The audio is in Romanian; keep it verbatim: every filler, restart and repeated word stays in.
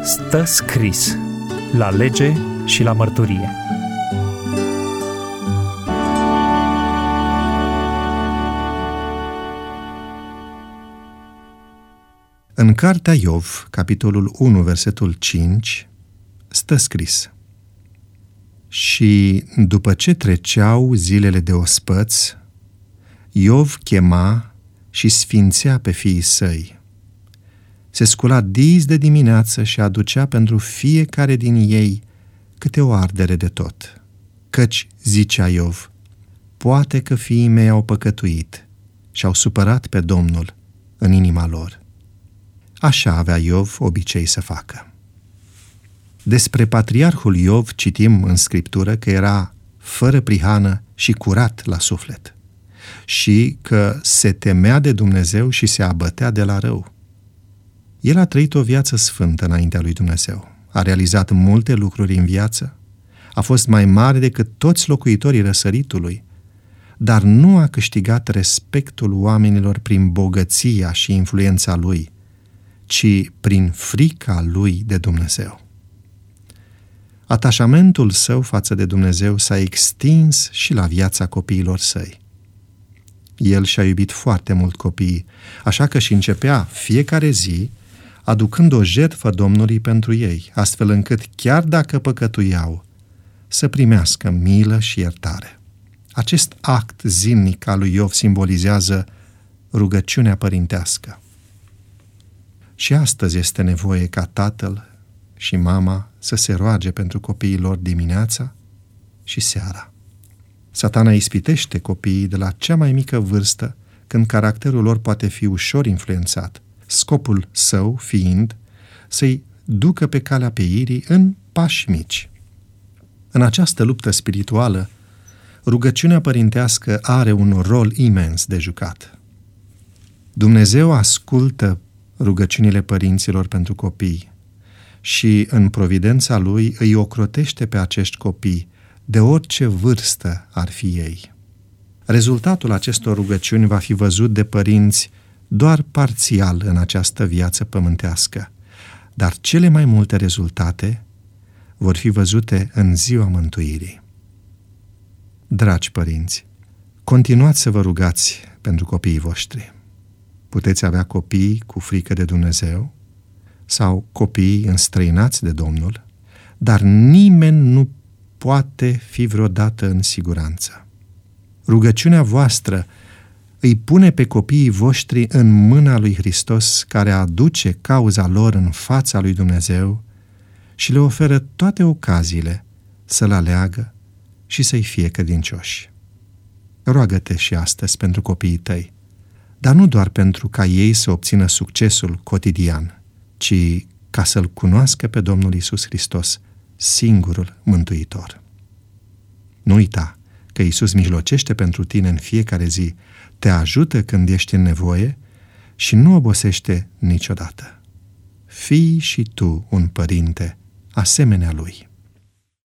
Stă scris la lege și la mărturie. În cartea Iov, capitolul unu, versetul cinci, stă scris: Și după ce treceau zilele de ospăț, Iov chema și sfințea pe fiii săi. Se scula dis de dimineață și aducea pentru fiecare din ei câte o ardere de tot. Căci, zicea Iov, poate că fiii mei au păcătuit și au supărat pe Domnul în inima lor. Așa avea Iov obicei să facă. Despre patriarhul Iov citim în Scriptură că era fără prihană și curat la suflet și că se temea de Dumnezeu și se abătea de la rău. El a trăit o viață sfântă înaintea lui Dumnezeu, a realizat multe lucruri în viață, a fost mai mare decât toți locuitorii răsăritului, dar nu a câștigat respectul oamenilor prin bogăția și influența lui, ci prin frica lui de Dumnezeu. Atașamentul său față de Dumnezeu s-a extins și la viața copiilor săi. El și-a iubit foarte mult copiii, așa că și începea fiecare zi aducând o jertfă Domnului pentru ei, astfel încât, chiar dacă păcătuiau, să primească milă și iertare. Acest act zilnic al lui Iov simbolizează rugăciunea părintească. Și astăzi este nevoie ca tatăl și mama să se roage pentru copiii lor dimineața și seara. Satana ispitește copiii de la cea mai mică vârstă, când caracterul lor poate fi ușor influențat, scopul său fiind să-i ducă pe calea peirii în pași mici. În această luptă spirituală, rugăciunea părintească are un rol imens de jucat. Dumnezeu ascultă rugăciunile părinților pentru copii și, în providența Lui, îi ocrotește pe acești copii de orice vârstă ar fi ei. Rezultatul acestor rugăciuni va fi văzut de părinți doar parțial în această viață pământească, dar cele mai multe rezultate vor fi văzute în ziua mântuirii. Dragi părinți, continuați să vă rugați pentru copiii voștri. Puteți avea copii cu frică de Dumnezeu sau copii înstrăinați de Domnul, dar nimeni nu poate fi vreodată în siguranță. Rugăciunea voastră îi pune pe copiii voștri în mâna lui Hristos, care aduce cauza lor în fața lui Dumnezeu și le oferă toate ocaziile să-L aleagă și să-i fie credincioși. Roagă-te și astăzi pentru copiii tăi, dar nu doar pentru ca ei să obțină succesul cotidian, ci ca să-L cunoască pe Domnul Iisus Hristos, singurul Mântuitor. Nu uita că Iisus mijlocește pentru tine în fiecare zi, te ajută când ești în nevoie și nu obosește niciodată. Fii și tu un părinte asemenea Lui.